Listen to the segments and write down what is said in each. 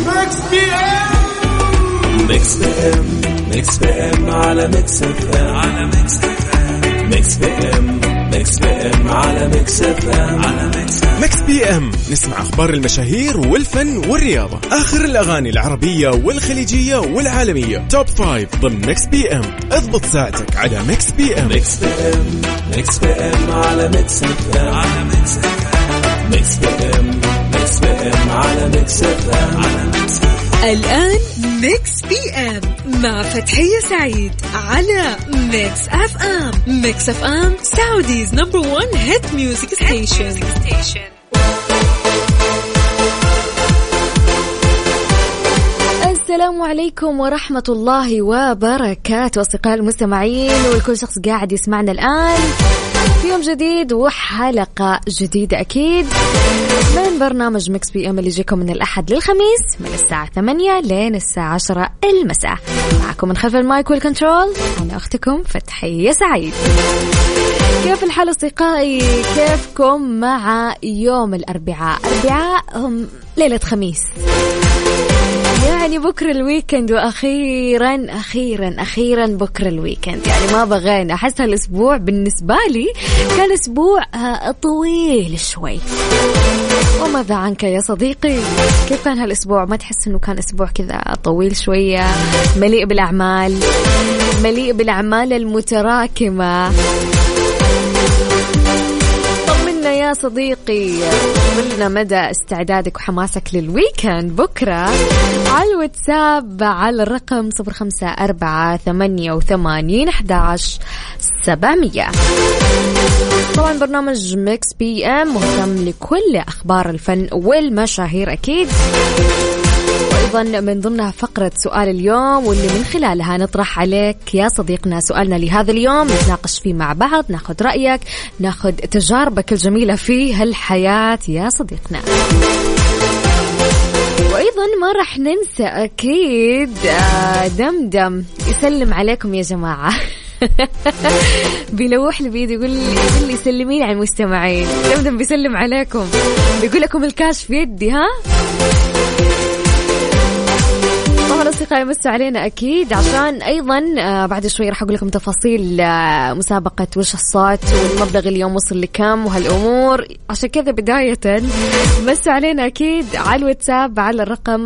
ميكس بي ام. ميكس بي ام، ميكس بي ام على ميكس اف ام، على ميكس اف ام. ميكس بي ام، ميكس بي ام على ميكس اف ام، على ميكس بي ام. نسمع اخبار المشاهير والفن والرياضة، اخر الاغاني العربية والخليجية والعالمية، توب 5 ضمن ميكس بي ام. اضبط ساعتك على ميكس بي ام. ميكس بي ام، ميكس بي ام على ميكس اف ام، على ميكس اف ام. ميكس بي ام، ميكس بي ام على ميكس اف ام، على ميكس. الآن ميكس بي ام مع فتحية سعيد على ميكس اف ام. ميكس اف ام سعوديز نمبر 1 هيت ميوزك ستيشن. السلام عليكم ورحمة الله وبركاته أصدقائي المستمعين والكل شخص قاعد يسمعنا الآن في يوم جديد وحلقة جديدة أكيد من برنامج ميكس بي ام اللي يجيكم من الأحد للخميس من الساعة 8 لين الساعة 10 المساء. معكم من خلف المايك والكنترول أنا أختكم فتحية سعيد. كيف الحال أصدقائي؟ كيفكم مع يوم الأربعاء؟ هم ليلة خميس، يعني بكرة الويكند، وأخيرا أخيرا أخيرا بكرة الويكند. يعني ما بغينا، أحس هالأسبوع بالنسبة لي كان أسبوع طويل شوي. وماذا عنك يا صديقي؟ كيف كان هالأسبوع؟ ما تحس أنه كان أسبوع كذا طويل شوية، مليء بالأعمال، مليء بالأعمال المتراكمة؟ يا صديقي قلنا مدى استعدادك وحماسك للويكند بكرة على الواتساب على الرقم 0548811700. طبعا برنامج ميكس بي ام مهتم لكل أخبار الفن والمشاهير أكيد، وأيضا من ضمنها فقرة سؤال اليوم واللي من خلالها نطرح عليك يا صديقنا سؤالنا لهذا اليوم، نتناقش فيه مع بعض، ناخذ رأيك، ناخذ تجاربك الجميلة في هالحياة يا صديقنا. وأيضا ما رح ننسى أكيد دمدم يسلم عليكم يا جماعة. بيلوح لي بيدي يقول لي سلمين على المستمعين. دمدم بيسلم عليكم، بيقول لكم الكاش في يدي. ها طبعا أصدقائي مسوا علينا أكيد، عشان أيضا بعد شوي راح أقول لكم تفاصيل مسابقة وش الصوت والمبلغ اليوم وصل لكم وهالأمور. عشان كذا بداية مسوا علينا أكيد على الواتساب على الرقم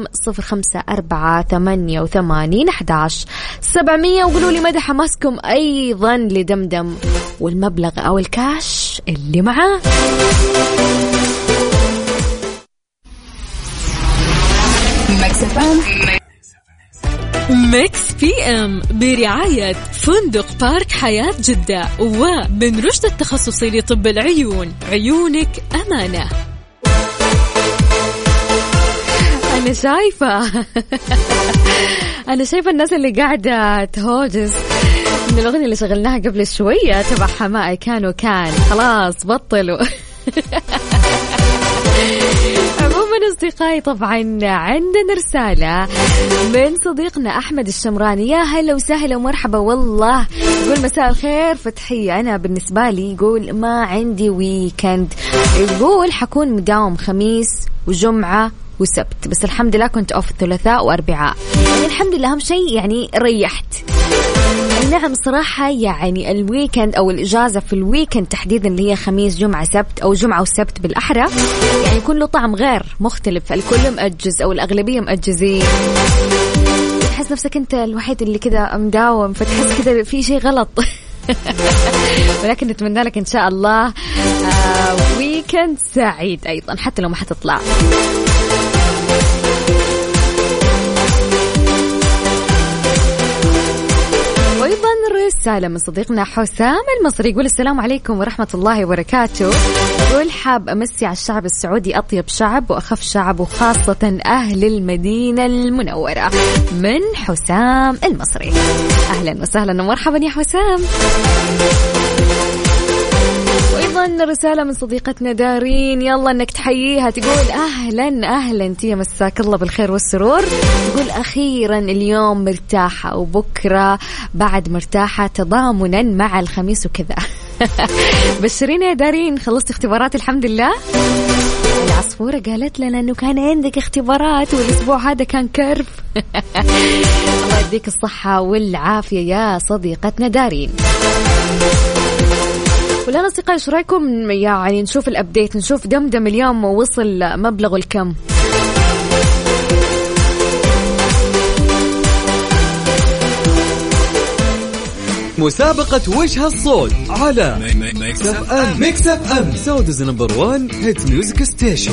0548811700 وقولوا لي مدى حماسكم أيضا لدمدم والمبلغ أو الكاش اللي معاه. ميكس بي ام برعاية فندق بارك حياة جدة ومن رشد التخصصي لطب العيون، عيونك أمانة. أنا شايفة الناس اللي قاعدة تهوجس من الأغنية اللي شغلناها قبل شوية تبع حمائي كان خلاص بطلوا. عموما أصدقائي طبعا عندنا رسالة من صديقنا أحمد الشمراني. يا هلا وسهلا ومرحبا، والله يقول مساء الخير فتحية. أنا بالنسبة لي يقول ما عندي ويكند، يقول حكون مداوم خميس وجمعة وسبت، بس الحمد لله كنت أوف الثلاثاء وأربعاء، يعني الحمد لله أهم شيء يعني ريحت. نعم صراحة يعني الويكند أو الإجازة في الويكند تحديدا اللي هي خميس جمعة سبت أو جمعة وسبت بالأحرى يعني يكون له طعم غير مختلف، الكل مأجز أو الأغلبية مأجزين، تحس نفسك أنت الوحيد اللي كذا مداوم، فتحس كذا في شيء غلط. ولكن نتمنى لك إن شاء الله ويكند سعيد أيضا حتى لو ما حتطلع. وأيضا رسالة من صديقنا حسام المصري يقول السلام عليكم ورحمة الله وبركاته، يقول حاب أمسي على الشعب السعودي، أطيب شعب وأخف شعب وخاصة أهل المدينة المنورة. من حسام المصري، أهلا وسهلا ومرحبا يا حسام. وأيضا رسالة من صديقتنا دارين، يلا أنك تحييها، تقول أهلا أهلا أنتي مساك الله بالخير والسرور، تقول أخيرا اليوم مرتاحة وبكرة بعد مرتاحة تضامنا مع الخميس وكذا. بشرينا يا دارين، خلصت اختبارات الحمد لله؟ العصفورة قالت لنا أنه كان عندك اختبارات والأسبوع هذا كان كرف. الله يديك الصحة والعافية يا صديقتنا دارين. ولا أصدقائي إيش رأيكم يعني نشوف الأبديت، نشوف دمدم اليوم وصل مبلغ الكم؟ مسابقة وجه الصوت على ميكس اف ام سعوديز نمبر 1 هيت ميوزك ستيشن.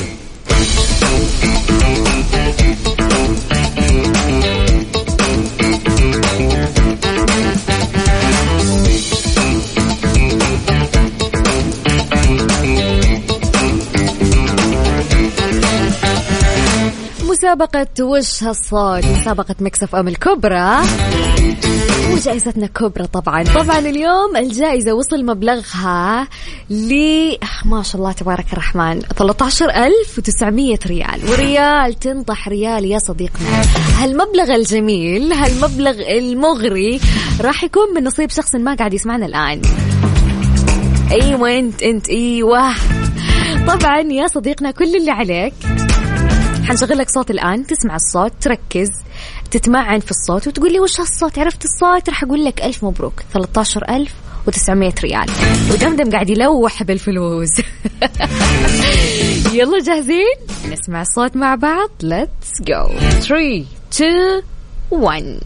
مسابقة وجه الصوت، مسابقة ميكس اف ام الكبرى، وجائزتنا كبرى طبعا اليوم الجائزة وصل مبلغها ما شاء الله تبارك الرحمن 13,900 ريال، وريال تنطح ريال يا صديقنا. هالمبلغ الجميل، هالمبلغ المغري راح يكون من نصيب شخص ما قاعد يسمعنا الآن. ايوه انت ايوه. طبعا يا صديقنا كل اللي عليك حنشغل لك صوت الآن، تسمع الصوت، تركز، تتمعن في الصوت وتقول لي وش هالصوت، عرفت الصوت راح أقول لك 1000 مبروك 13,900 ريال. ودمدم قاعد يلوح بالفلوس. يلا جاهزين؟ نسمع الصوت مع بعض. Let's go 3 2 1.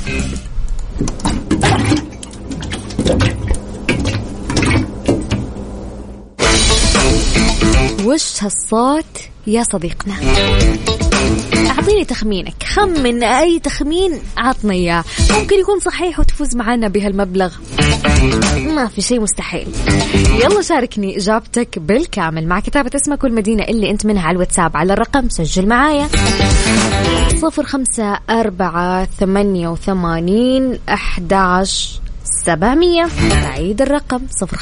وش هالصوت يا صديقنا؟ أعطيني تخمينك، خمن أي تخمين عطنا إياه، ممكن يكون صحيح وتفوز معنا بهالمبلغ، ما في شيء مستحيل. يلا شاركني إجابتك بالكامل مع كتابة اسمك والمدينة اللي أنت منها على الواتساب على الرقم، سجل معايا 0548811700. أعيد الرقم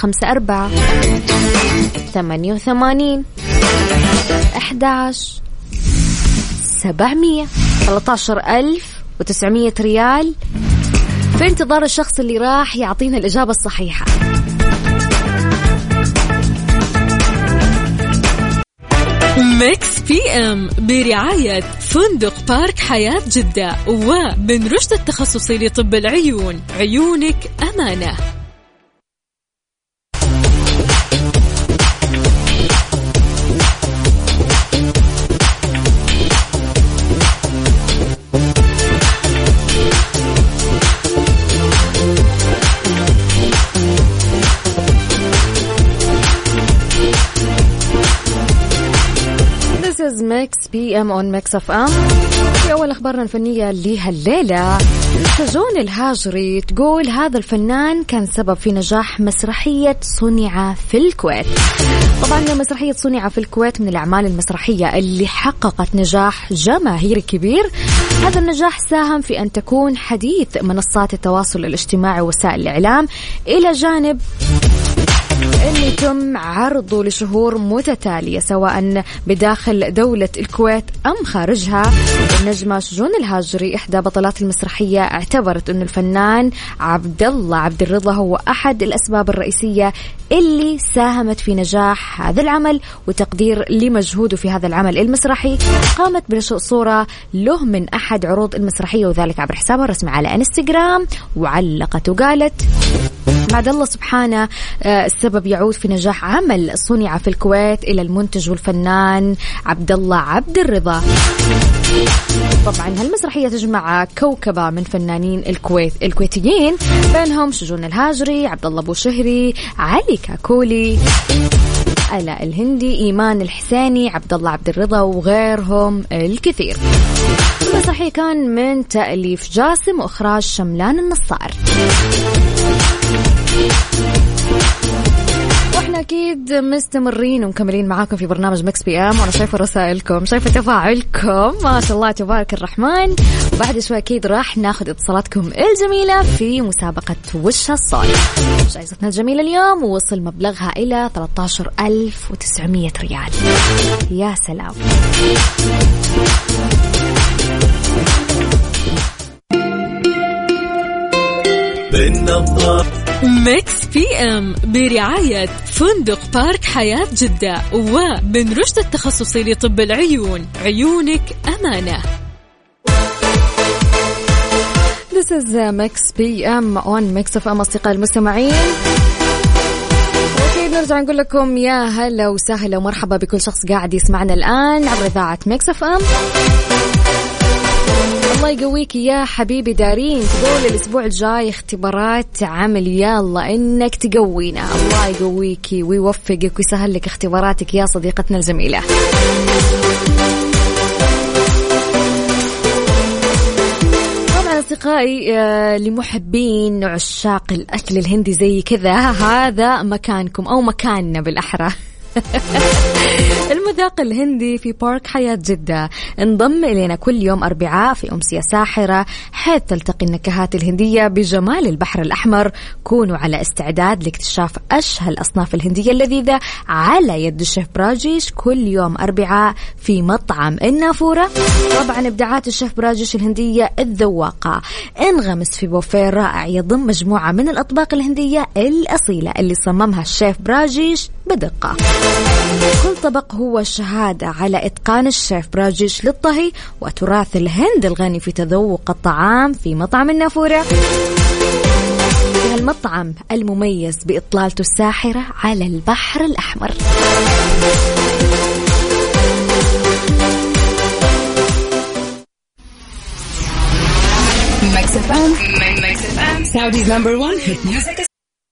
0548811700. 13,900 ريال في انتظار الشخص اللي راح يعطينا الإجابة الصحيحة. ميكس بي ام برعاية فندق بارك حياة جدة وبن رشد التخصصي لطب العيون، عيونك أمانة. ميكس بي ام اون ميكس اف ام. في اول اخبارنا الفنيه لهالليله، سجون الهاجري تقول هذا الفنان كان سبب في نجاح مسرحيه صنع في الكويت. طبعا مسرحيه صنع في الكويت من الاعمال المسرحيه اللي حققت نجاح جماهيري كبير. هذا النجاح ساهم في ان تكون حديث منصات التواصل الاجتماعي ووسائل الاعلام، الى جانب اللي تم عرضه لشهور متتالية سواء بداخل دولة الكويت أم خارجها. النجمة سجون الهاجري إحدى بطلات المسرحية اعتبرت أن الفنان عبد الله عبد الرضا هو أحد الأسباب الرئيسية اللي ساهمت في نجاح هذا العمل وتقدير لمجهوده في هذا العمل المسرحي. قامت بنشر صورة له من أحد عروض المسرحية وذلك عبر حسابها الرسمي على انستغرام، وعلقت وقالت: بعد الله سبحانه السبب يعود في نجاح عمل صنع في الكويت إلى المنتج والفنان عبد الله عبد الرضا. طبعا هالمسرحية تجمع كوكبة من فنانين الكويتيين، بينهم سجون الهاجري، عبد الله أبو شهري، علي كاكولي، آلاء الهندي، إيمان الحسيني، عبد الله عبد الرضا وغيرهم الكثير. المسرحية كان من تأليف جاسم وإخراج شملان النصار. واحنا اكيد مستمرين ومكملين معاكم في برنامج مكس بي ام، وانا شايفه رسائلكم، شايفه تفاعلكم، ما شاء الله تبارك الرحمن. وبعد شوي اكيد راح ناخذ اتصالاتكم الجميله في مسابقه وش الصوت. جائزتنا الجميله اليوم وصل مبلغها الى 13,900 ريال. يا سلام. بالنظار ميكس بي ام برعاية فندق بارك حياة جدة وبن رشد التخصصي لطب العيون، عيونك أمانة. This is Mix PM on Mix FM. أصدقائي المستمعين، أكيد نرجع نقول لكم يا هلا وسهلا ومرحبا بكل شخص قاعد يسمعنا الآن عبر إذاعة Mix FM. الله يقويك يا حبيبي دارين، تقول الأسبوع الجاي اختبارات عمل، يلا إنك تقوينا. الله يقويك ويوفقك ويسهل لك اختباراتك يا صديقتنا الجميلة. أصدقائي لمحبين عشاق الأكل الهندي زي كذا، هذا مكانكم أو مكاننا بالأحرى. المذاق الهندي في بارك حياة جدة انضم إلينا كل يوم أربعاء في أمسية ساحرة، حيث تلتقي النكهات الهندية بجمال البحر الأحمر. كونوا على استعداد لاكتشاف أشهى الأصناف الهندية اللذيذة على يد الشيف براجيش كل يوم أربعاء في مطعم النافورة. طبعا إبداعات الشيف براجيش الهندية الذواقة، انغمس في بوفيه رائع يضم مجموعة من الأطباق الهندية الأصيلة اللي صممها الشيف براجيش بدقة. كل طبق هو شهادة على إتقان الشيف براجيش للطهي وتراث الهند الغني في تذوق الطعام في مطعم النافورة، المطعم المميز بإطلالته الساحرة على البحر الأحمر. Mix FM, Saudi's number one hit music.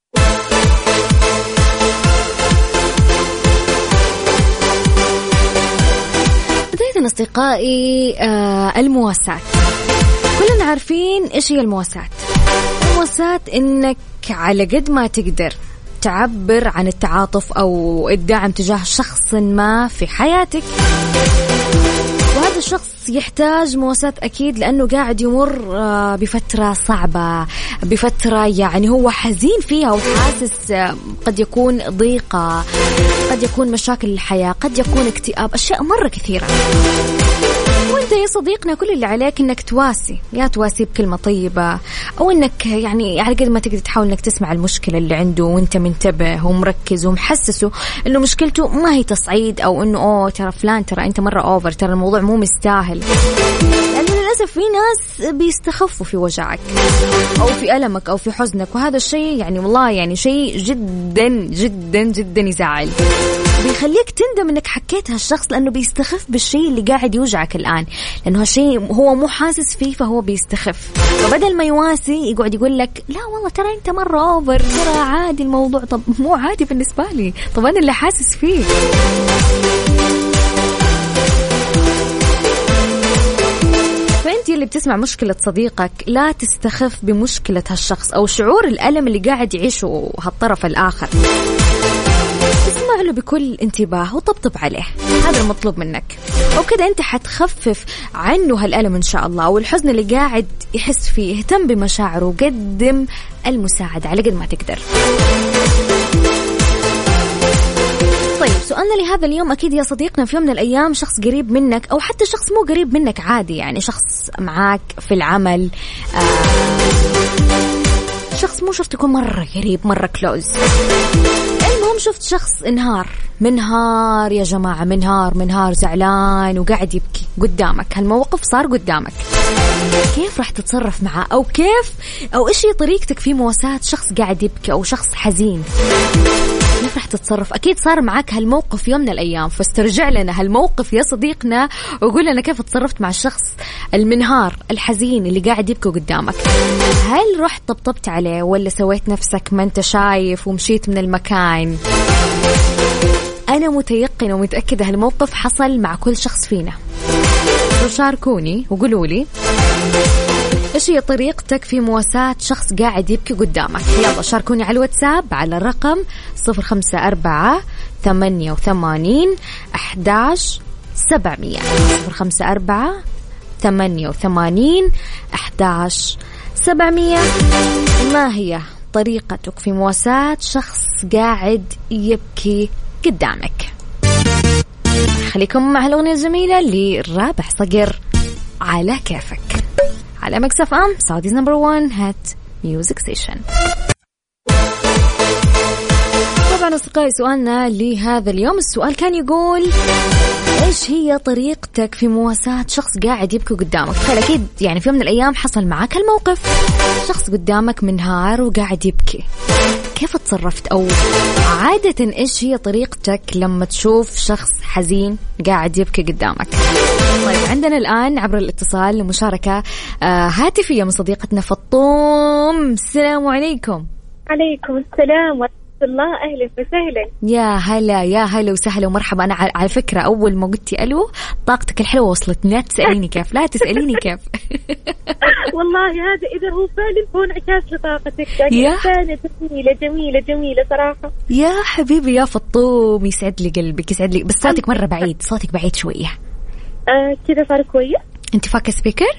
أصدقائي المواساة، كلنا عارفين إيش هي المواساة. المواساة إنك على قد ما تقدر تعبر عن التعاطف أو الدعم تجاه شخص ما في حياتك، وهذا الشخص يحتاج مواساة أكيد لأنه قاعد يمر بفترة صعبة، بفترة يعني هو حزين فيها وحاسس قد يكون ضيقة، قد يكون مشاكل الحياة، قد يكون اكتئاب، أشياء مرة كثيرة. وانت يا صديقنا كل اللي عليك انك تواسي، يا تواسي بكلمة طيبة او انك يعني على قد ما تقدر تحاول انك تسمع المشكلة اللي عنده وانت منتبه ومركز ومحسسه انه مشكلته ما هي تصعيد او انه اوه ترى فلان ترى انت مرة اوفر، ترى الموضوع مو مستاهل. لأنه للأسف في ناس بيستخفوا في وجعك او في ألمك او في حزنك، وهذا الشيء يعني والله يعني شيء جدا جدا جدا يزعل، بيخليك تندم انك حكيت هالشخص لانه بيستخف بالشيء اللي قاعد يوجعك الان، لانه هالشيء هو مو حاسس فيه فهو بيستخف. فبدل ما يواسي يقعد يقول لك لا والله ترى انت مره اوفر، ترى عادي الموضوع. طب مو عادي بالنسبه لي، طب انا اللي حاسس فيه. فأنت اللي بتسمع مشكلة صديقك لا تستخف بمشكلة هالشخص أو شعور الألم اللي قاعد يعيشه هالطرف الآخر. اسمع له بكل انتباه وطبطب عليه، هذا المطلوب منك، وكذا انت حتخفف عنه هالألم ان شاء الله، والحزن اللي قاعد يحس فيه. اهتم بمشاعره وقدم المساعدة على قد ما تقدر. طيب سؤالنا لهذا اليوم، أكيد يا صديقنا في يوم من الأيام شخص قريب منك أو حتى شخص مو قريب منك عادي، يعني شخص معاك في العمل، شخص مو شرط يكون مرة قريب مرة كلوز، المهم شفت شخص منهار يا جماعة، منهار زعلان وقاعد يبكي قدامك، هالموقف صار قدامك، كيف راح تتصرف معه أو إيش هي طريقتك في مواساة شخص قاعد يبكي أو شخص حزين؟ كيف راح تتصرف؟ أكيد صار معك هالموقف يوم من الأيام، فاسترجع لنا هالموقف يا صديقنا وقول لنا كيف تصرفت مع الشخص المنهار الحزين اللي قاعد يبكي قدامك. هل رحت طبطبت عليه ولا سويت نفسك ما انت شايف ومشيت من المكان؟ أنا متيقنة ومتأكدة هالموقف حصل مع كل شخص فينا. شاركوني وقولوا لي إيش هي طريقتك في مواساة شخص قاعد يبكي قدامك. يلا شاركوني على الواتساب على الرقم 054-88-11-700 054-88-11-700. ما هي طريقتك في مواساة شخص قاعد يبكي قدامك؟ خليكم مع الأغنية الجميلة لرابح صقر على كيفك على ميكس اف ام، سعوديز نمبر 1 هات ميوزك ستيشن. طبعا أصدقائي سؤالنا لهذا اليوم، السؤال كان يقول إيش هي طريقتك في مواساة شخص قاعد يبكي قدامك؟ تخيل أكيد يعني في يوم من الأيام حصل معك الموقف، شخص قدامك منهار وقاعد يبكي، كيف تصرفت؟ أو عادة إيش هي طريقتك لما تشوف شخص حزين قاعد يبكي قدامك؟ طيب عندنا الآن عبر الاتصال مشاركة هاتفية من صديقتنا فطوم. السلام عليكم. عليكم السلام ورحمة الله، أهلا وسهلا. يا هلا يا هلا وسهلا ومرحبا. أنا على فكرة أول ما قلتي ألو طاقتك الحلوة وصلت، لا تسأليني كيف، لا تسأليني كيف. والله هذا إذا هو فعلا هو انعكاس لطاقتك، يعني إنسانة جميلة جميلة جميلة صراحة. يا حبيبي يا فطوم، يسعد لي قلبك، يسعد لي، بس صوتك مرة بعيد، صوتك بعيد شوية. كذا صار كويس. أنت فاكر سبيكر؟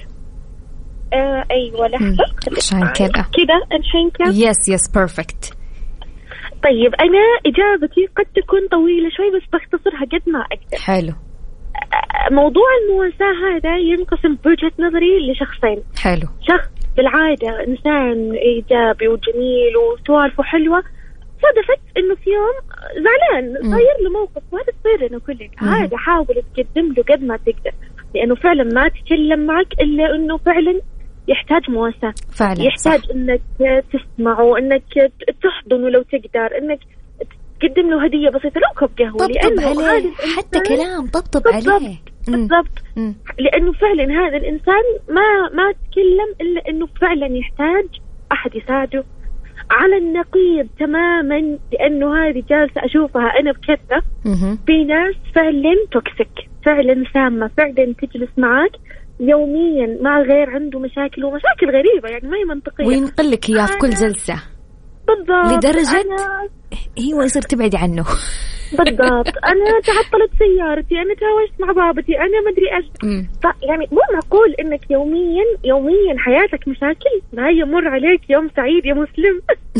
أيوة لحظة عشان كذا الحين كيف؟ يس بيرفكت. طيب أنا إجابتي قد تكون طويلة شوي بس بختصرها قد ما أقدر. حلو. موضوع المواساة هذا ينقسم بوجهة نظري لشخصين. حلو. شخص بالعادة إنسان إيجابي وجميل وسوالفه حلوة، صادفت إنه في يوم زعلان صاير له موقف، وهذا تصير إنه كلنا عادة، حاول تقدم له قد ما تقدر، لأنه فعلا ما تكلم معك إلا إنه فعلا يحتاج مواساة، فعلا يحتاج صح. إنك تسمعه، إنك تحضنه لو تقدر، إنك تقدم له هدية بسيطة لو كوب قهوة، طبطب عليه، حتى كلام طبطب عليه. بالضبط. لأنه فعلا هذا الإنسان ما تكلم إلا إنه فعلا يحتاج أحد يساعده على النقيض تماما، لأنه هذه جالسة أشوفها أنا بكثرة. في ناس فعلا توكسيك، فعلا سامة، فعلا تجلس معك يوميا مع غير عنده مشاكل ومشاكل غريبة يعني ما هي منطقية، وينقلك إياه في كل جلسة. بالضبط. لدرجة هو يصير تبعد عنه. بالضبط. أنا تعطلت سيارتي، أنا تهاوشت مع بابتي، أنا ما أدري إيش. يعني مو معقول إنك يوميا حياتك مشاكل، ما يمر عليك يوم سعيد يا مسلم.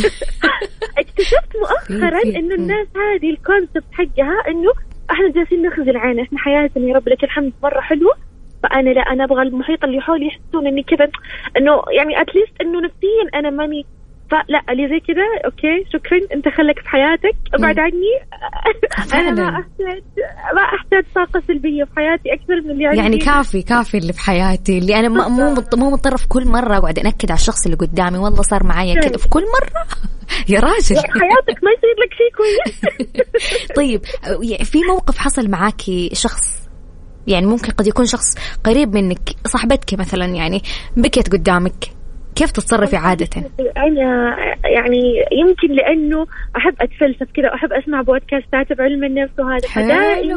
اكتشفت مؤخرا إنه الناس هذه الكونسبت حقها إنه إحنا جالسين نخزل عين، إحنا حياتنا يا رب لك الحمد مرة حلوة، فأنا لا، أنا أبغى المحيط اللي حولي يحسون إني كذا، إنه يعني أتليست إنه نفسيا أنا ماني، فلا اللي زي كذا أوكي شكرا أنت خلك في حياتك، ابعد عني. أنا ما أحتاج طاقة سلبية في حياتي أكثر من اللي يعني كافي اللي في حياتي، اللي أنا مو مضطرة في كل مرة أقعد أنكد على الشخص اللي قدامي والله صار معايا كذا في كل مرة. يا راجل حياتك ما يصير لك شيء كويس. طيب في موقف حصل معاكي شخص يعني ممكن قد يكون شخص قريب منك، صاحبتك مثلا يعني بكيت قدامك، كيف تتصرفي عادة؟ أنا يعني يمكن لأنه أحب أتفلسف كذا وأحب أسمع بودكاستات بعلم النفس وهذا، فدائما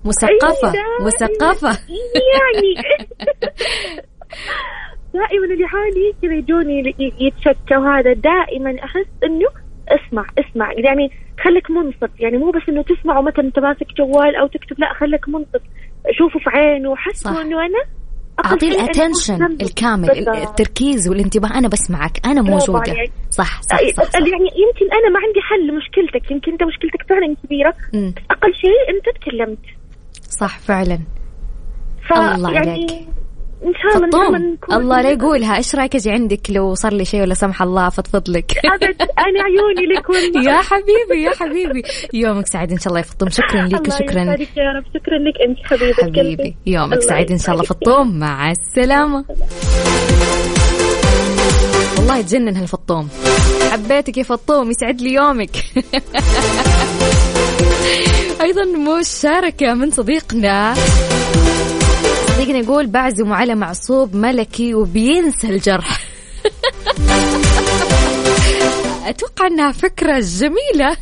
مثقفة يعني دائما اللي حالي كذا يجوني يتشكى، وهذا دائما أحس إنه اسمع يعني خليك منصت، يعني مو بس إنه تسمع ومثلا أنت ماسك جوال أو تكتب، لا خليك منصت، شوفوا في عينه وحسوا إنه أنا أعطي الاتنشن الكامل، التركيز والانتباه، أنا بسمعك، أنا موجودة. صح. يعني يمكن أنا ما عندي حل لمشكلتك، يمكن أنت مشكلتك فعلا كبيرة، أقل شيء أنت تكلمت. صح فعلا. الله يعني عليك. إن شاء الله الله لا يقولها. إيش رأيك أجي عندك لو صار لي شيء ولا سمح الله فضفض لك؟ أبد، أنا عيوني لك والله. يا حبيبي يومك سعيد إن شاء الله يا فطوم. شكرا لك وشكرا. الله يسعدك يا رب. شكرا لك أنت حبيبي. يومك سعيد إن شاء الله فطوم. مع السلامة. والله يتجنن هالفطوم، حبيتك يا فطوم، يسعد لي يومك. أيضا مشاركة من صديقنا يقول بعزم على معصوب ملكي وبينسى الجرح. أتوقع أنها فكرة جميلة.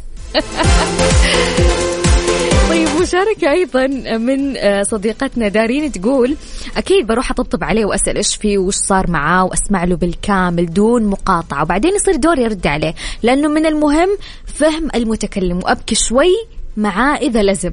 طيب مشاركة أيضا من صديقتنا دارين تقول أكيد بروح أطبطب عليه وأسأل إيش فيه وإيش صار معاه وأسمع له بالكامل دون مقاطعة، وبعدين يصير دوري يرد عليه، لأنه من المهم فهم المتكلم، وأبكي شوي معاه إذا لازم.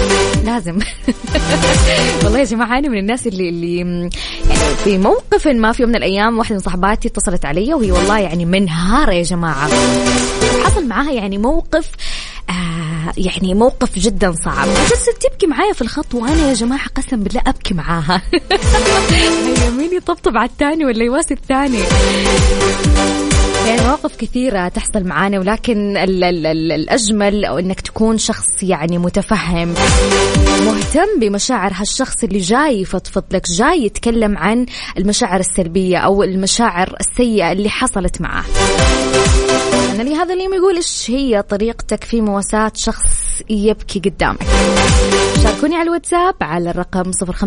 والله يا جماعة أنا من الناس اللي يعني في موقف ما في يوم من الأيام واحدة من صحباتي اتصلت علي وهي والله يعني منهارة يا جماعة، حصل معاها يعني موقف يعني موقف جدا صعب، جلست تبكي معايا في الخط وأنا يا جماعة قسم بالله أبكي معاها. مين يطبطب على الثاني ولا يواسي الثاني؟ يعني مواقف كثيرة تحصل معانا، ولكن الأجمل أو أنك تكون شخص يعني متفهم مهتم بمشاعر هالشخص اللي جاي يفضفض لك، جاي يتكلم عن المشاعر السلبية أو المشاعر السيئة اللي حصلت معه. أنا لهذا اليوم يقول إيش هي طريقتك في مواساة شخص يبكي قدامك؟ شاركوني على الواتساب على الرقم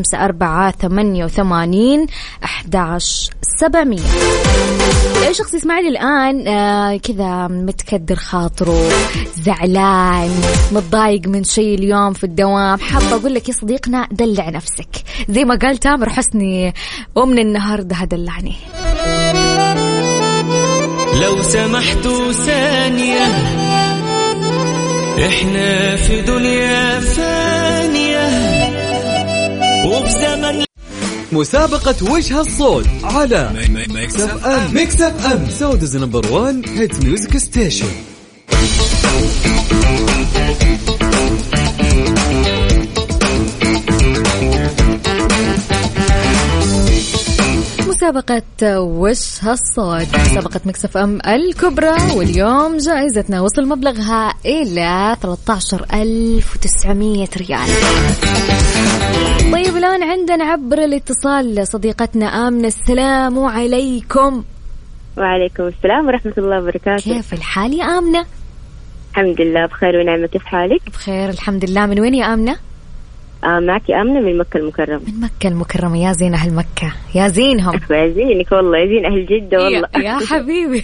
0548811700. أي شخص يسمعني الآن كذا متكدر خاطره، زعلان، متضايق من شيء اليوم في الدوام، حابة أقول لك يا صديقنا دلع نفسك زي ما قال تامر حسني، ومن النهاردة هدلعني. لو سمحتوا ثانية، احنا في دنيا فانية وبزمن. مسابقة وجه الصوت على ميكس اف ام. ميكس اف ام سعوديز نمبر 1 هيت ميوزك ستيشن. مسابقة وش هالصوت، مسابقة ميكس اف ام الكبرى، واليوم جائزتنا وصل مبلغها إلى 13,900 ريال. طيب الآن عندنا عبر الاتصال صديقتنا آمنة. السلام عليكم. وعليكم السلام ورحمة الله وبركاته. كيف الحال يا آمنة؟ الحمد لله بخير ونعمة، كيف حالك؟ بخير الحمد لله. من وين يا آمنة؟ معك آمنة من مكة المكرمة. من مكة المكرمة، يا زين أهل مكة، يا زينهم. يا زينك والله، يا زين أهل جدة والله. يا حبيبي.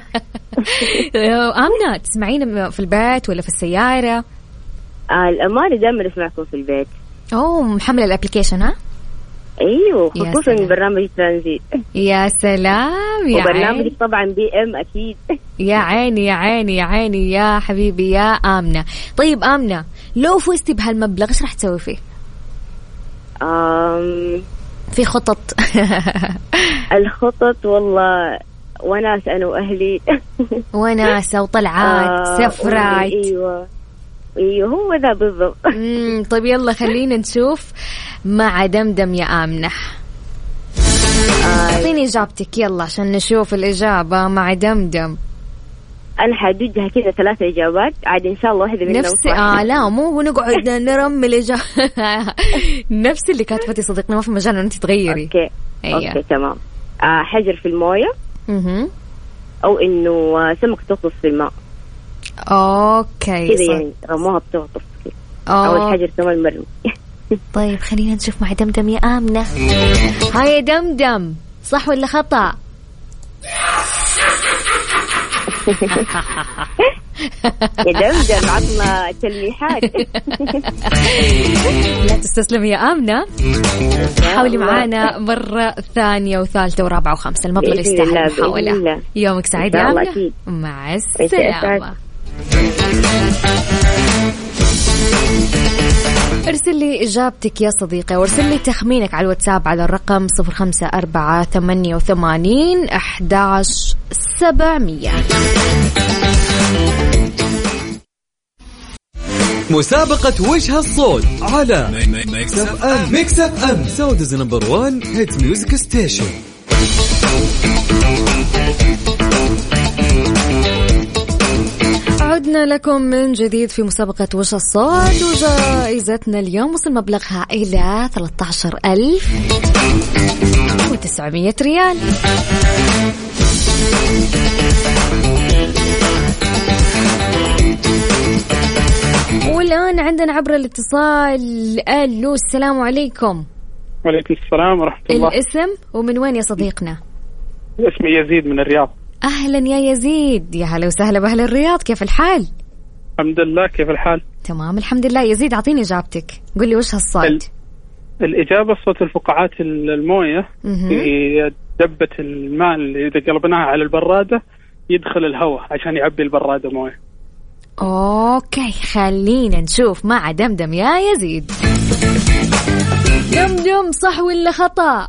آمنة تسمعين في البيت ولا في السيارة؟ الأمانة دائما أسمعكم في البيت. محملة الابليكيشن ها؟ أيوه، خصوصا برنامج ترانزيت. يا سلام يا وبرنامج طبعا BM أكيد. يا عيني يا عيني يا عيني يا حبيبي يا آمنة. طيب آمنة، لو فزتي بهالمبلغ ايش راح تسوي فيه؟ في خطط. الخطط والله وناس أنا وأهلي. وناسة وطلعات سفرات. ايوه هو ذا بالضبط. طيب يلا خلينا نشوف مع دمدم يا آمنة. اعطيني إجابتك يلا عشان نشوف الإجابة مع دمدم. أنا حدوجها كذا 3 إجابات عاد إن شاء الله واحدة منهم نفس لا مو نقعد نرمل إجابة. نفس اللي كاتبتي صديقنا، ما في مجال أن أنت تغيري. أوكي. أيوة. أوكي تمام. حجر في الموية. أو إنه سمك تغطس في الماء. اوكي كذا يعني رموها بتغطس كذا، او الحجر كمان مرمي. طيب خلينا نشوف مع دمدم يا آمنة. هاي دمدم، صح ولا خطأ؟ يا دمدم عطنا تلميحات. لا تستسلمي يا آمنة، حاولي معانا مرة ثانية وثالثة ورابعة وخامسة، المبلغ يستاهل المحاولة. يومك سعيد يا آمنة، مع السلامة. ارسل لي إجابتك يا صديقي، وارسل لي تخمينك على الواتساب على الرقم 0548811700. مسابقة وجه الصوت على ميكس اف ام. ميكس اف ام سعوديز نمبر 1 هيت ميوزك ستيشن. عدنا لكم من جديد في مسابقة وش الصوت، وجائزتنا اليوم وصل مبلغها إلى 13,900 ريال. والآن عندنا عبر الاتصال ألو. السلام عليكم. وعليكم السلام ورحمة الله. الاسم ومن وين يا صديقنا؟ اسمي يزيد من الرياض. أهلا يا يزيد، يا هلا وسهلا بأهل الرياض، كيف الحال؟ الحمد لله، كيف الحال؟ تمام الحمد لله. يزيد أعطيني إجابتك، قل لي وش هالصوت؟ الإجابة صوت الفقاعات الموية في دبة الماء اللي إذا قلبناها على البرادة يدخل الهواء عشان يعبي البرادة موية. أوكي خلينا نشوف مع دمدم يا يزيد. دمدم صح ولا خطأ؟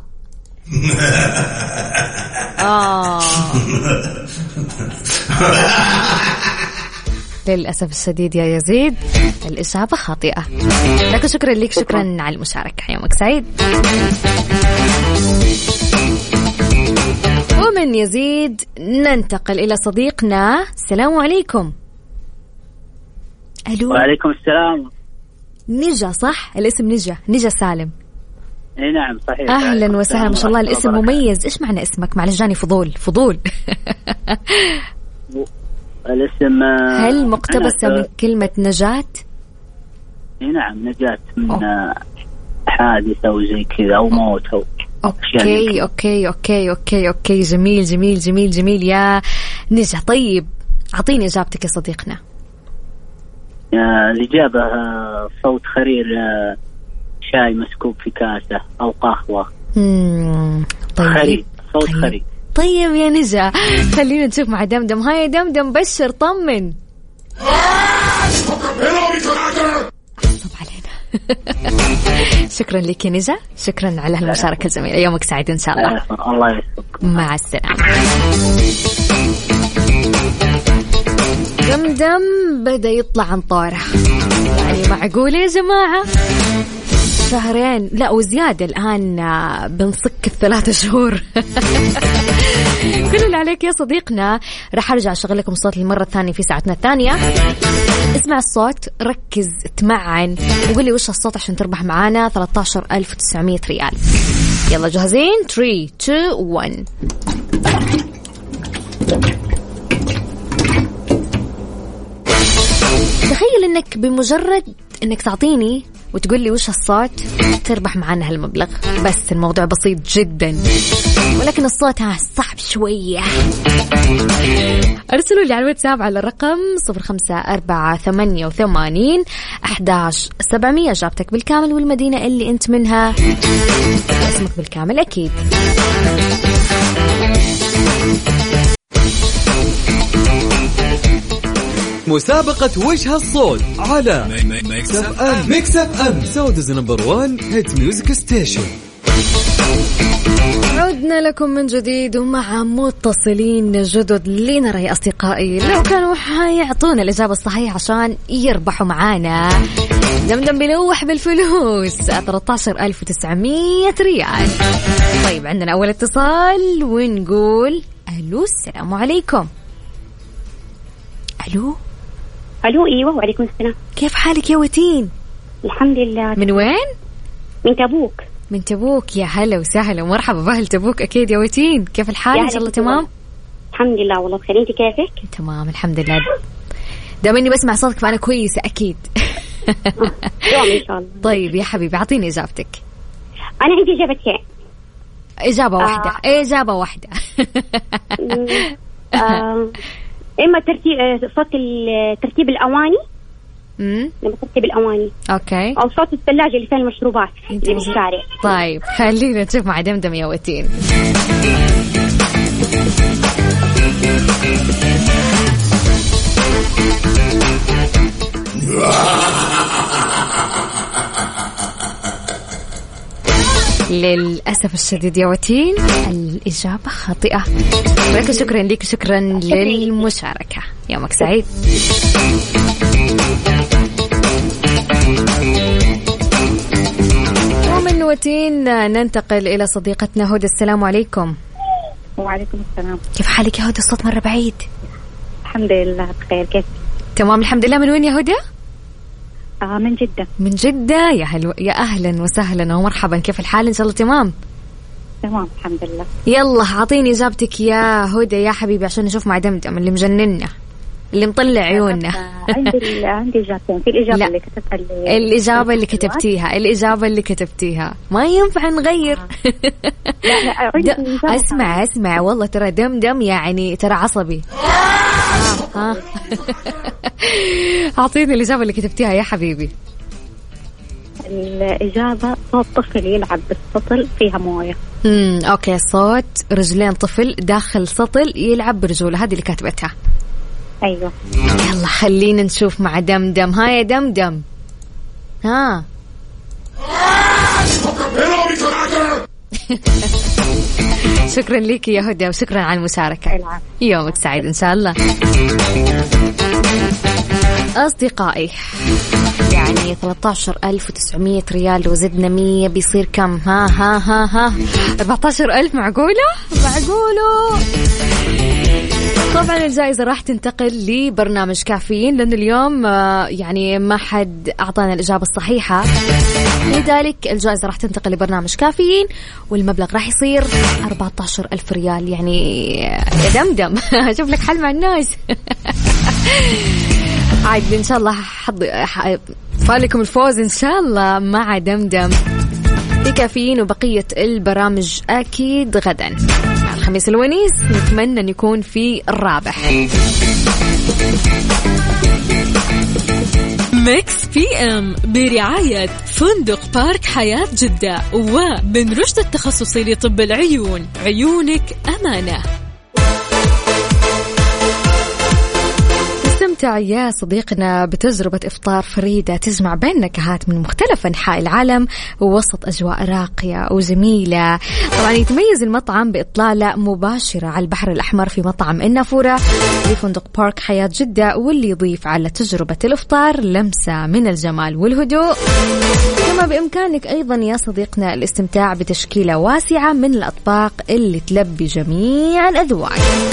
للأسف الشديد يا يزيد الإجابة خاطئة، لكن شكرا لك، شكرا على المشاركة، يومك سعيد. ومن يزيد ننتقل إلى صديقنا. السلام عليكم. ألو. وعليكم السلام. نجا صح؟ الاسم نجا سالم. اي نعم صحيح. أهلا وسهلا، ما شاء الله الاسم مميز. إيش معنى اسمك؟ معلش جاني فضول. الاسم هل مقتبسة من كلمة نجاة؟ اي نعم، نجاة من حادثة أو زي كذا أو موت أو أوكي. جميل يا نجا. طيب أعطيني إجابتك يا صديقنا. الإجابة صوت خرير شاي مسكوب في كاسة أو قهوة. طيب. خرير، صوت خرير. طيب يا نجا، خلينا نشوف مع دمدم. هاي دمدم، بشر طمن. عصب علينا. شكرا لك يا نجا، شكرا على هالمشاركة الجميلة. يومك سعيد إن شاء الله. الله يسعدك. مع السلامة. دمدم بدأ يطلع عن طاره، يعني معقول يا جماعة؟ شهرين لا وزيادة الآن بنصك 3 شهور. كل اللي عليك يا صديقنا راح أرجع أشغل لكم الصوت للمرة الثانية في ساعتنا الثانية. اسمع الصوت، ركز، تمعن، وقولي وش الصوت عشان تربح معانا 13,900 ريال. يلا جاهزين؟ 3 2 1. تخيل انك بمجرد انك تعطيني وتقول لي وش الصوت تربح معنا هالمبلغ. بس الموضوع بسيط جدا، ولكن الصوت صعب شوية. ارسلوا لي على الواتساب على الرقم 0548811700 اجابتك بالكامل والمدينة اللي انت منها واسمك بالكامل اكيد. مسابقة وش هالصوت على ميكس اف ام سعوديز نمبر 1 هيت ميوزك ستيشن. عدنا لكم من جديد ومع متصلين جدد. لنرى يا أصدقائي لو كانوا حيعطونا الإجابة الصحيحة عشان يربحوا معانا دمدم بلوح بالفلوس 13,900 ريال. طيب عندنا أول اتصال ونقول ألو. السلام عليكم. ألو. ايوه وعليكم السلام. كيف حالك يا وتين؟ الحمد لله. من وين؟ من تبوك. يا هلا وسهلا ومرحبا بأهل تبوك اكيد يا وتين. كيف الحال؟ ان شاء الله تمام. الحمد لله والله بخير. انت كيفك؟ تمام الحمد لله. دام اني بسمع صوتك فانا كويسه اكيد. ان شاء الله. طيب يا حبيبي اعطيني اجابتك. انا عندي اجابتين. اجابه واحده. اجابه واحده. اما صوت ترتيب الاواني. لما ترتيب الاواني. اوكي. او صوت الثلاجه اللي فيها المشروبات اللي بالشارع. طيب خلينا نشوف مع دمدم يا وتين. للأسف الشديد يا وتين الإجابة خاطئة. ولكن شكرا لك، شكرا للمشاركة. يومك سعيد. ومن وتين ننتقل إلى صديقتنا هدى. السلام عليكم. وعليكم السلام. كيف حالك يا هدى؟ الصوت مرة بعيد. الحمد لله بخير. كيف؟ تمام الحمد لله. من وين يا هدى؟ من جدة. من جدة. يا أهلا وسهلا ومرحبا. كيف الحال؟ إن شاء الله تمام. تمام الحمد لله. يلا أعطيني إجابتك يا هدى يا حبيبي عشان نشوف مع دمدم اللي مجننا اللي مطلع عيوننا. عندي إجابتين. في الإجابة اللي كتبتها الإجابة اللي كتبتيها ما ينفع نغير. لا اسمع والله ترى دمدم يعني ترى عصبي. أعطيني الإجابة اللي كتبتيها يا حبيبي. الإجابة صوت طفل يلعب بالسطل فيها موية. أوكي. صوت رجلين طفل داخل سطل يلعب برجوله، هذه اللي كاتبتها. أيوة. يلا خلينا نشوف مع دمدم. هاي دمدم. ها شكرا لك يا هدى وشكرا على المشاركة. يومك سعيد إن شاء الله. أصدقائي يعني 13,900 ريال لو زدنا 100 بيصير كم؟ ها 14,000. معقولة؟ طبعا الجائزة راح تنتقل لبرنامج كافيين، لأن اليوم يعني ما حد أعطانا الإجابة الصحيحة، لذلك الجائزة راح تنتقل لبرنامج كافيين، والمبلغ راح يصير 14,000 ريال. يعني يا دمدم أشوف لك حل مع الناس. عاد إن شاء الله فالكم الفوز إن شاء الله مع دمدم في كافيين، وبقية البرامج أكيد غدا الخميس الونيس نتمنى أن يكون في الرابح. ميكس بي ام برعاية فندق بارك حياة جدة وبن رشد التخصصي لطب العيون، عيونك أمانة. استمتع يا صديقنا بتجربة إفطار فريدة تجمع بين نكهات من مختلف أنحاء العالم ووسط أجواء راقية وجميلة. طبعا يتميز المطعم بإطلالة مباشرة على البحر الأحمر في مطعم النافورة لفندق بارك حياة جدة، واللي يضيف على تجربة الإفطار لمسة من الجمال والهدوء. كما بإمكانك أيضا يا صديقنا الاستمتاع بتشكيلة واسعة من الأطباق اللي تلبي جميع الأذواق.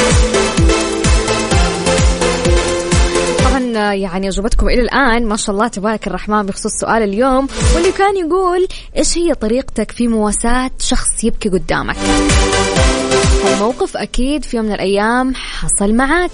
يعني أجوبتكم إلى الآن ما شاء الله تبارك الرحمن بخصوص سؤال اليوم، واللي كان يقول إيش هي طريقتك في مواساة شخص يبكي قدامك؟ الموقف أكيد في يوم من الأيام حصل معك،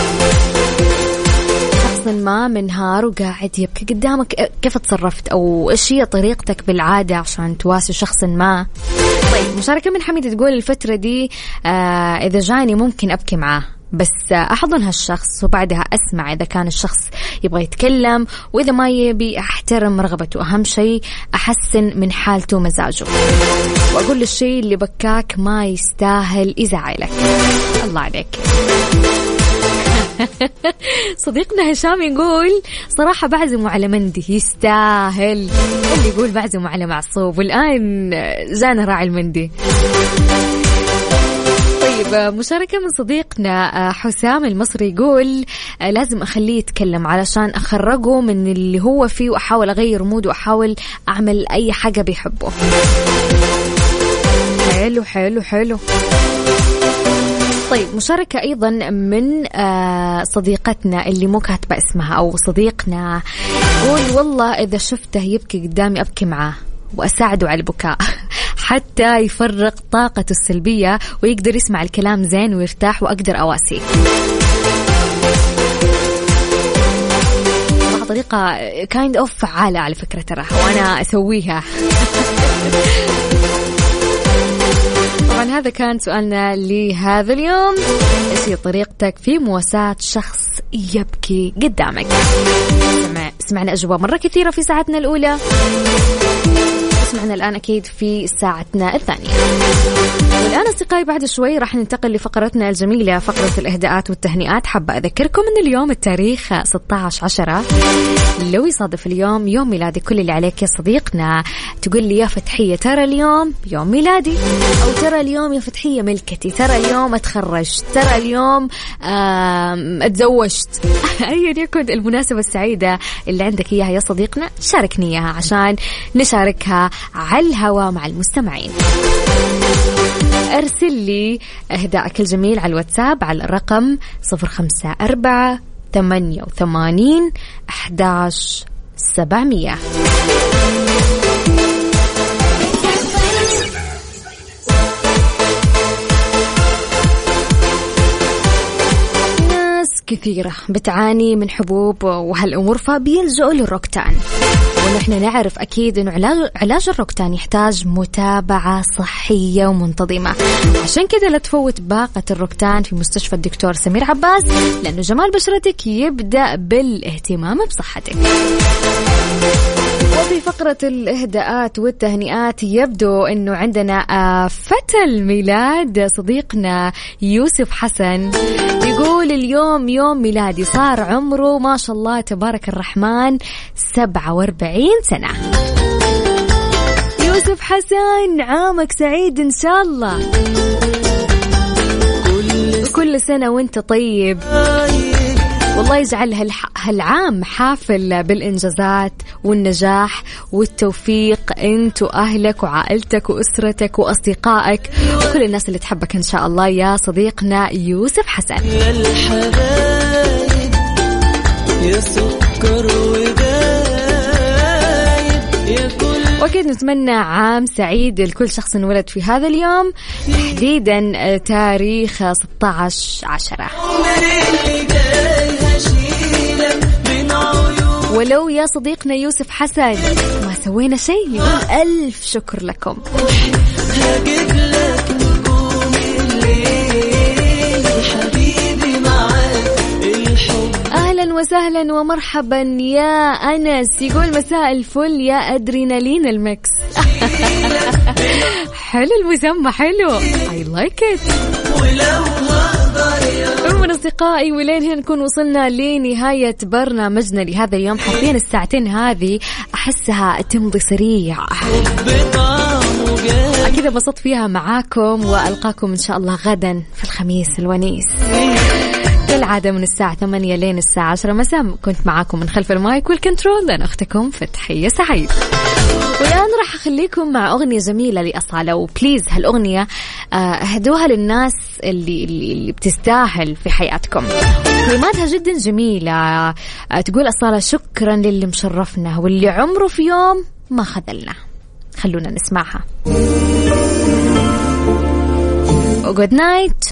شخص ما منهار وقاعد يبكي قدامك، كيف تصرفت أو إيش هي طريقتك بالعادة عشان تواسي شخص ما؟ طيب مشاركة من حميد تقول الفترة دي إذا جاني ممكن أبكي معاه، بس أحضن هالشخص وبعدها أسمع إذا كان الشخص يبغى يتكلم، وإذا ما يبي أحترم رغبته. أهم شيء أحسن من حالته ومزاجه، وأقول الشيء اللي بكاك ما يستاهل إزعالك. الله عليك. صديقنا هشام يقول صراحة بعزمه على مندي يستاهل، اللي يقول بعزمه على معصوب، والآن جانا راعي المندي. طيب مشاركة من صديقنا حسام المصري يقول لازم أخليه يتكلم علشان أخرجه من اللي هو فيه وأحاول أغير موده وأحاول أعمل أي حاجة بيحبه. حلو حلو حلو. طيب مشاركة أيضا من صديقتنا اللي مو كاتبة اسمها أو صديقنا، قول والله إذا شفته يبكي قدامي أبكي معاه وأساعده على البكاء حتى يفرغ طاقته السلبية ويقدر يسمع الكلام زين ويرتاح وأقدر أواسيه. طريقة kind of فعالة على فكرة ترى، وأنا أسويها. طبعا هذا كان سؤالنا لهذا اليوم، إيش هي طريقتك في مواساة شخص يبكي قدامك؟ سمعنا أجوبة مرة كثيرة في ساعتنا الأولى، اسمعنا الآن أكيد في ساعتنا الثانية. والآن أصدقائي بعد شوي راح ننتقل لفقرتنا الجميلة، فقرة الإهداءات والتهنئات. حابة أذكركم أن اليوم التاريخ 16/10، لو يصادف اليوم يوم ميلادي كل اللي عليك يا صديقنا تقول لي يا فتحية ترى اليوم يوم ميلادي، أو ترى اليوم يا فتحية ملكتي، ترى اليوم أتخرجت، ترى اليوم أتزوجت. أيا يكن المناسبة السعيدة اللي عندك إياها يا صديقنا شاركني إياها عشان نشاركها على الهواء مع المستمعين. أرسل لي إهداءك الجميل على الواتساب على الرقم 0548811700. ناس كثيرة بتعاني من حبوب وهالأمور فبيلجأوا للروكتان، ونحن نعرف أكيد أنه علاج الروكتان يحتاج متابعة صحية ومنتظمة. عشان كده لا تفوت باقة الروكتان في مستشفى الدكتور سمير عباس، لأنه جمال بشرتك يبدأ بالاهتمام بصحتك. وفي فقرة الإهداءات والتهنئات يبدو أنه عندنا فتى الميلاد صديقنا يوسف حسن، يقول اليوم يوم ميلادي، صار عمره ما شاء الله تبارك الرحمن 47 سنة. يوسف حسن عامك سعيد إن شاء الله، كل سنة وانت طيب. والله يجعل هالعام حافل بالإنجازات والنجاح والتوفيق أنت وأهلك وعائلتك وأسرتك وأصدقائك وكل الناس اللي تحبك إن شاء الله يا صديقنا يوسف حسن. يا سكر وأكيد نتمنى عام سعيد لكل شخص انولد في هذا اليوم، تحديدا تاريخ 16/10. ولو يا صديقنا يوسف حسن ما سوينا شيء يقول ألف شكر لكم. أهلا وسهلا ومرحبا يا أنس، يقول مساء الفل يا أدرينالين المكس. حلو المسمى، حلو I like it. من أصدقائي ولين هنا نكون وصلنا لنهاية برنامجنا لهذا اليوم. حرفيا الساعتين هذه أحسها تمضي سريع، أكيد انبسطت فيها معاكم، وألقاكم إن شاء الله غدا في الخميس الونيس كالعادة من الساعة 8 لين الساعة 10 مساء. كنت معاكم من خلف المايك والكنترول أنا أختكم فتحية سعيد، والآن راح أخليكم مع أغنية جميلة لأصالة، وبليز هالأغنية اهدوها للناس اللي بتستاهل في حياتكم. كلماتها جدا جميلة، تقول أصالة شكرا للي مشرفنا واللي عمره في يوم ما خذلنا. خلونا نسمعها. Good night.